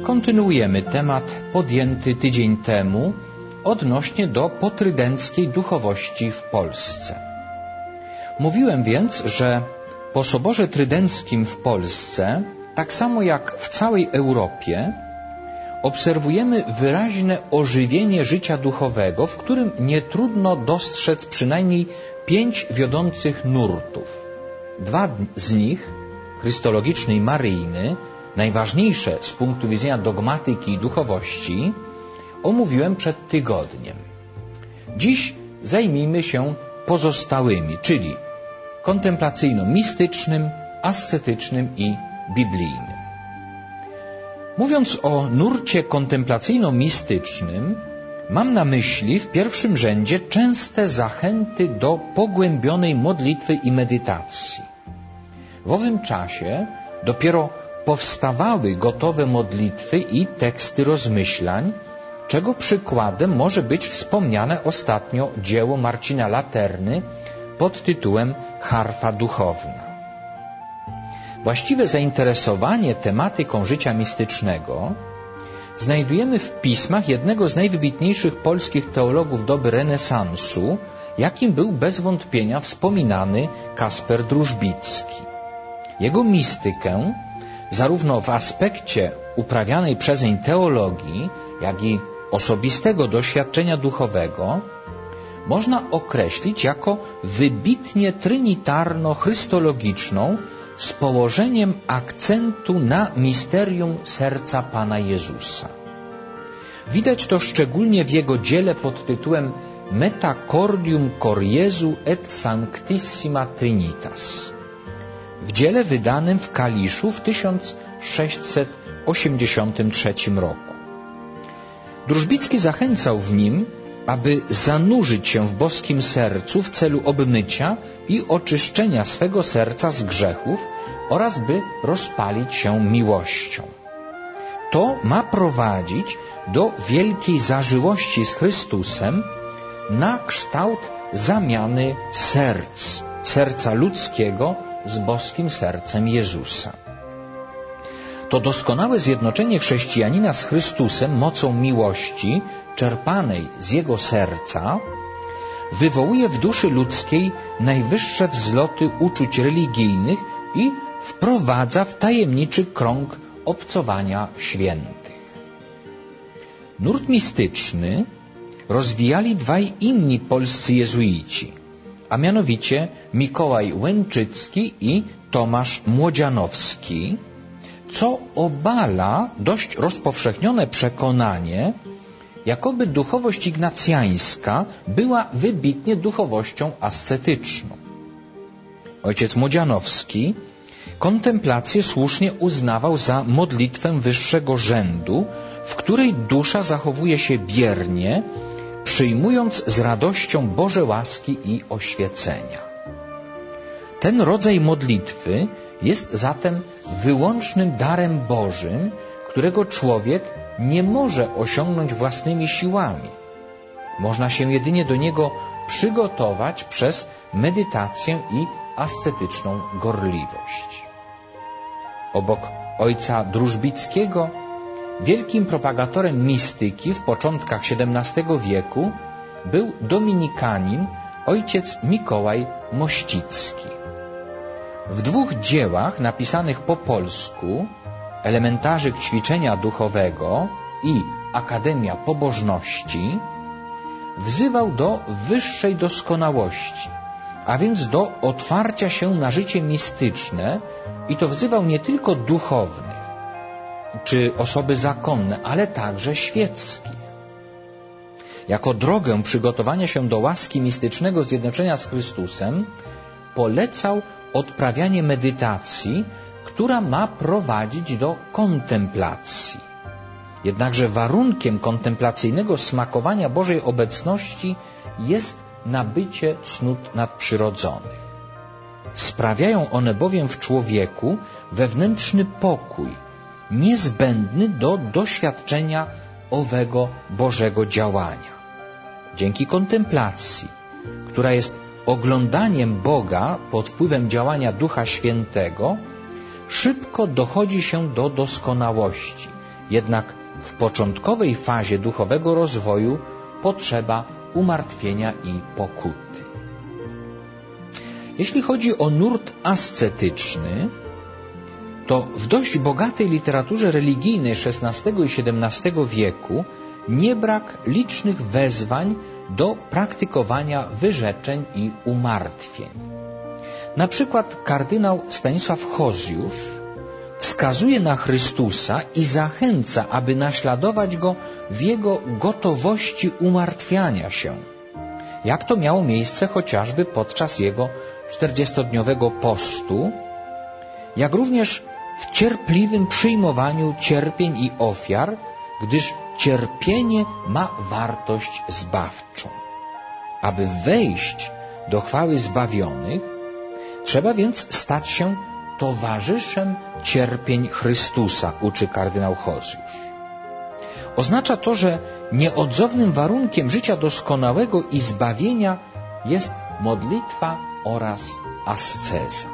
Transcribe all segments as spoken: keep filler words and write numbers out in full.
Kontynuujemy temat podjęty tydzień temu odnośnie do potrydenckiej duchowości w Polsce. Mówiłem więc, że po Soborze Trydenckim w Polsce, tak samo jak w całej Europie, obserwujemy wyraźne ożywienie życia duchowego, w którym nie trudno dostrzec przynajmniej pięć wiodących nurtów. Dwa z nich, chrystologiczny i maryjny, najważniejsze z punktu widzenia dogmatyki i duchowości, omówiłem przed tygodniem. Dziś zajmijmy się pozostałymi, czyli kontemplacyjno-mistycznym, ascetycznym i biblijnym. Mówiąc o nurcie kontemplacyjno-mistycznym, mam na myśli w pierwszym rzędzie częste zachęty do pogłębionej modlitwy i medytacji. W owym czasie dopiero powstawały gotowe modlitwy i teksty rozmyślań, czego przykładem może być wspomniane ostatnio dzieło Marcina Laterny pod tytułem Harfa duchowna. Właściwe zainteresowanie tematyką życia mistycznego znajdujemy w pismach jednego z najwybitniejszych polskich teologów doby renesansu, jakim był bez wątpienia wspominany Kasper Drużbicki. Jego mistykę, zarówno w aspekcie uprawianej przezeń teologii, jak i osobistego doświadczenia duchowego, można określić jako wybitnie trinitarno-chrystologiczną z położeniem akcentu na misterium serca Pana Jezusa. Widać to szczególnie w jego dziele pod tytułem Metacordium cor Jesu et Sanctissima Trinitas. W dziele wydanym w Kaliszu w tysiąc sześćset osiemdziesiątym trzecim roku. Drużbicki zachęcał w nim, aby zanurzyć się w boskim sercu w celu obmycia i oczyszczenia swego serca z grzechów oraz by rozpalić się miłością. To ma prowadzić do wielkiej zażyłości z Chrystusem na kształt zamiany serc, serca ludzkiego z boskim sercem Jezusa. To doskonałe zjednoczenie chrześcijanina z Chrystusem mocą miłości czerpanej z jego serca wywołuje w duszy ludzkiej najwyższe wzloty uczuć religijnych i wprowadza w tajemniczy krąg obcowania świętych. Nurt mistyczny rozwijali dwaj inni polscy jezuici, a mianowicie Mikołaj Łęczycki i Tomasz Młodzianowski, co obala dość rozpowszechnione przekonanie, jakoby duchowość ignacjańska była wybitnie duchowością ascetyczną. Ojciec Młodzianowski kontemplację słusznie uznawał za modlitwę wyższego rzędu, w której dusza zachowuje się biernie, przyjmując z radością Boże łaski i oświecenia. Ten rodzaj modlitwy jest zatem wyłącznym darem Bożym, którego człowiek nie może osiągnąć własnymi siłami. Można się jedynie do niego przygotować przez medytację i ascetyczną gorliwość. Obok ojca Drużbickiego, wielkim propagatorem mistyki w początkach siedemnastego wieku był dominikanin ojciec Mikołaj Mościcki. W dwóch dziełach napisanych po polsku, Elementarzyk ćwiczenia duchowego i Akademia pobożności, wzywał do wyższej doskonałości, a więc do otwarcia się na życie mistyczne, i to wzywał nie tylko duchownych czy osoby zakonne, ale także świeckich. Jako drogę przygotowania się do łaski mistycznego zjednoczenia z Chrystusem polecał odprawianie medytacji, która ma prowadzić do kontemplacji. Jednakże warunkiem kontemplacyjnego smakowania Bożej obecności jest nabycie cnót nadprzyrodzonych. Sprawiają one bowiem w człowieku wewnętrzny pokój, niezbędny do doświadczenia owego Bożego działania. Dzięki kontemplacji, która jest oglądaniem Boga pod wpływem działania Ducha Świętego, szybko dochodzi się do doskonałości Jednak w początkowej fazie duchowego rozwoju potrzeba umartwienia i pokuty. Jeśli chodzi o nurt ascetyczny, to w dość bogatej literaturze religijnej szesnastego i siedemnastego wieku nie brak licznych wezwań do praktykowania wyrzeczeń i umartwień. Na przykład kardynał Stanisław Hozjusz wskazuje na Chrystusa i zachęca, aby naśladować Go w Jego gotowości umartwiania się, jak to miało miejsce chociażby podczas Jego czterdziestodniowego postu, jak również w cierpliwym przyjmowaniu cierpień i ofiar, gdyż cierpienie ma wartość zbawczą. Aby wejść do chwały zbawionych, trzeba więc stać się towarzyszem cierpień Chrystusa, uczy kardynał Hozjusz. Oznacza to, że nieodzownym warunkiem życia doskonałego i zbawienia jest modlitwa oraz asceza.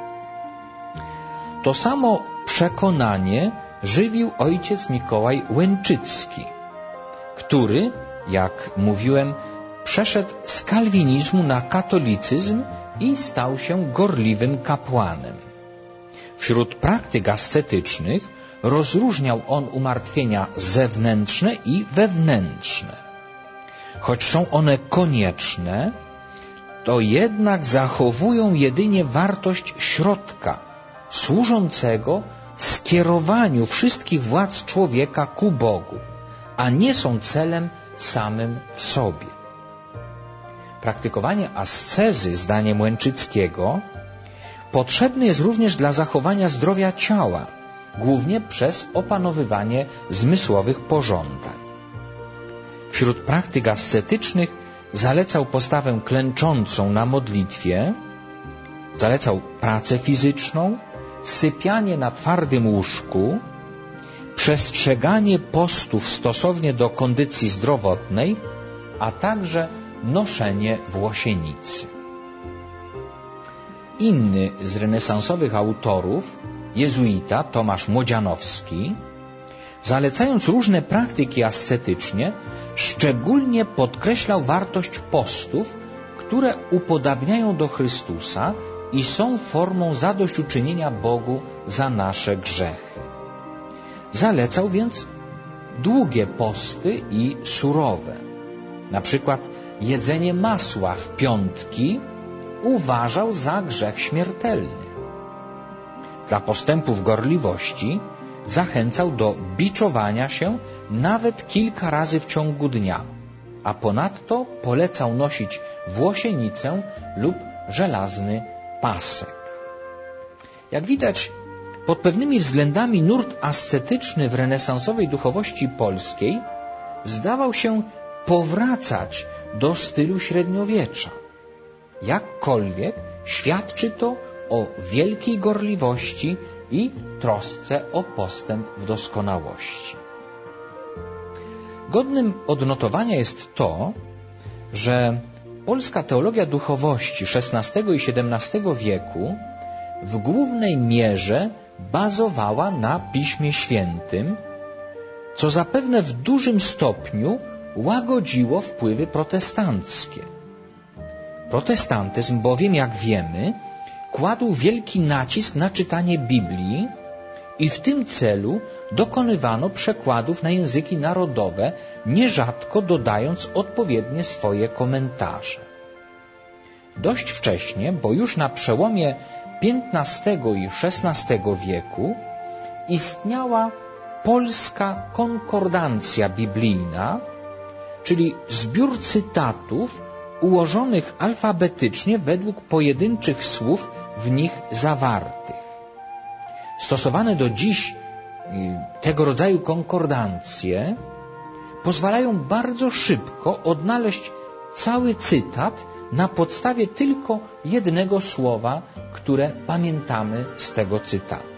To samo przekonanie żywił ojciec Mikołaj Łęczycki, który, jak mówiłem, przeszedł z kalwinizmu na katolicyzm i stał się gorliwym kapłanem. Wśród praktyk ascetycznych rozróżniał on umartwienia zewnętrzne i wewnętrzne. Choć są one konieczne, to jednak zachowują jedynie wartość środka, służącego skierowaniu wszystkich władz człowieka ku Bogu, a nie są celem samym w sobie. Praktykowanie ascezy, zdaniem Łęczyckiego, potrzebne jest również dla zachowania zdrowia ciała, głównie przez opanowywanie zmysłowych pożądań. Wśród praktyk ascetycznych zalecał postawę klęczącą na modlitwie, zalecał pracę fizyczną, sypianie na twardym łóżku, przestrzeganie postów stosownie do kondycji zdrowotnej, a także noszenie włosienicy. Inny z renesansowych autorów, jezuita Tomasz Młodzianowski, zalecając różne praktyki ascetyczne, szczególnie podkreślał wartość postów, które upodabniają do Chrystusa i są formą zadośćuczynienia Bogu za nasze grzechy. Zalecał więc długie posty i surowe. Na przykład jedzenie masła w piątki uważał za grzech śmiertelny. Dla postępu w gorliwości zachęcał do biczowania się nawet kilka razy w ciągu dnia, a ponadto polecał nosić włosienicę lub żelazny pasek. Jak widać, pod pewnymi względami nurt ascetyczny w renesansowej duchowości polskiej zdawał się powracać do stylu średniowiecza. Jakkolwiek świadczy to o wielkiej gorliwości i trosce o postęp w doskonałości. Godnym odnotowania jest to, że polska teologia duchowości szesnastego i siedemnastego wieku w głównej mierze bazowała na Piśmie Świętym, co zapewne w dużym stopniu łagodziło wpływy protestanckie. Protestantyzm bowiem, jak wiemy, kładł wielki nacisk na czytanie Biblii i w tym celu dokonywano przekładów na języki narodowe, nierzadko dodając odpowiednie swoje komentarze. Dość wcześnie, bo już na przełomie piętnastego i szesnastego wieku istniała polska konkordancja biblijna, czyli zbiór cytatów ułożonych alfabetycznie według pojedynczych słów w nich zawartych. Stosowane do dziś tego rodzaju konkordancje pozwalają bardzo szybko odnaleźć cały cytat na podstawie tylko jednego słowa, które pamiętamy z tego cytatu.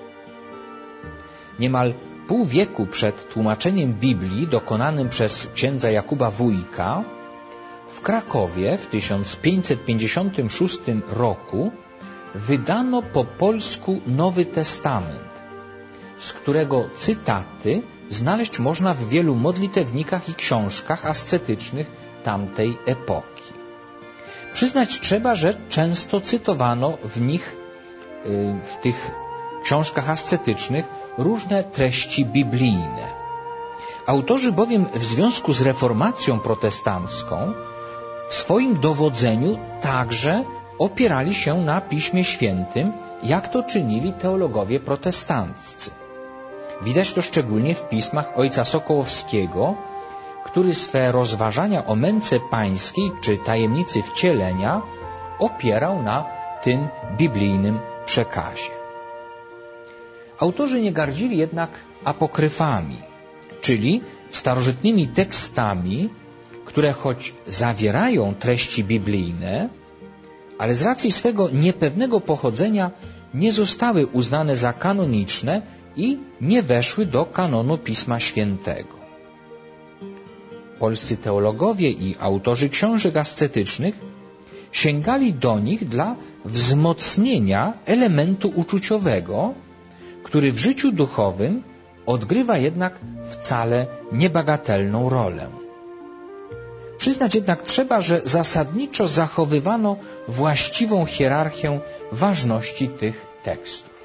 Niemal pół wieku przed tłumaczeniem Biblii dokonanym przez księdza Jakuba Wójka w Krakowie w tysiąc pięćset pięćdziesiątym szóstym roku wydano po polsku Nowy Testament, z którego cytaty znaleźć można w wielu modlitewnikach i książkach ascetycznych tamtej epoki. Przyznać trzeba, że często cytowano w nich, w tych książkach ascetycznych, różne treści biblijne. Autorzy bowiem w związku z reformacją protestancką w swoim dowodzeniu także opierali się na Piśmie Świętym, jak to czynili teologowie protestanccy. Widać to szczególnie w pismach ojca Sokołowskiego, który swe rozważania o męce pańskiej czy tajemnicy wcielenia opierał na tym biblijnym przekazie. Autorzy nie gardzili jednak apokryfami, czyli starożytnymi tekstami, które choć zawierają treści biblijne, ale z racji swego niepewnego pochodzenia nie zostały uznane za kanoniczne i nie weszły do kanonu Pisma Świętego. Polscy teologowie i autorzy książek ascetycznych sięgali do nich dla wzmocnienia elementu uczuciowego, który w życiu duchowym odgrywa jednak wcale niebagatelną rolę. Przyznać jednak trzeba, że zasadniczo zachowywano właściwą hierarchię ważności tych tekstów.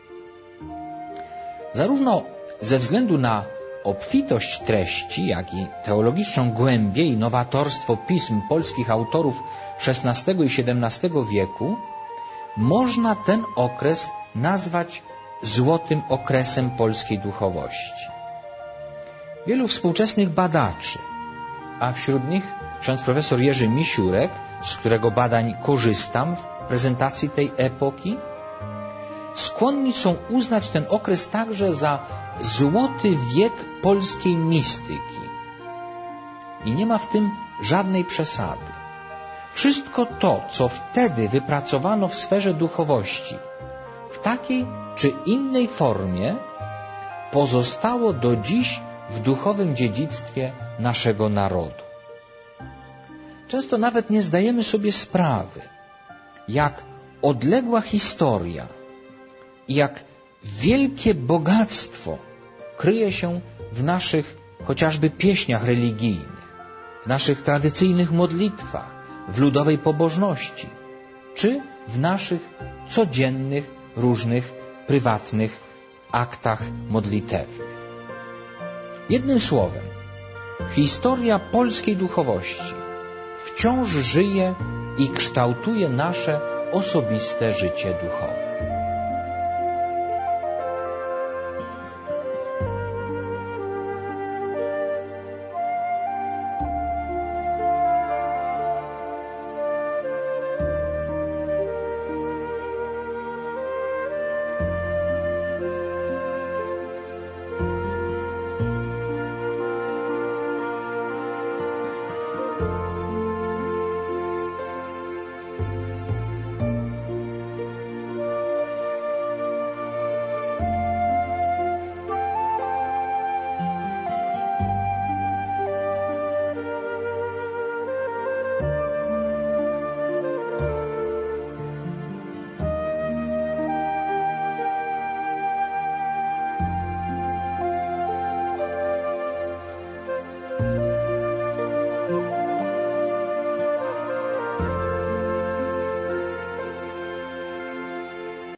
Zarówno ze względu na obfitość treści, jak i teologiczną głębię i nowatorstwo pism polskich autorów szesnastego i siedemnastego wieku, można ten okres nazwać złotym okresem polskiej duchowości. Wielu współczesnych badaczy, a wśród nich ksiądz profesor Jerzy Misiurek, z którego badań korzystam w prezentacji tej epoki, skłonni są uznać ten okres także za złoty wiek polskiej mistyki. I nie ma w tym żadnej przesady. Wszystko to, co wtedy wypracowano w sferze duchowości, w takiej czy innej formie, pozostało do dziś w duchowym dziedzictwie naszego narodu. Często nawet nie zdajemy sobie sprawy, jak odległa historia i jak wielkie bogactwo kryje się w naszych chociażby pieśniach religijnych, w naszych tradycyjnych modlitwach, w ludowej pobożności, czy w naszych codziennych, różnych, prywatnych aktach modlitewnych. Jednym słowem, historia polskiej duchowości wciąż żyje i kształtuje nasze osobiste życie duchowe.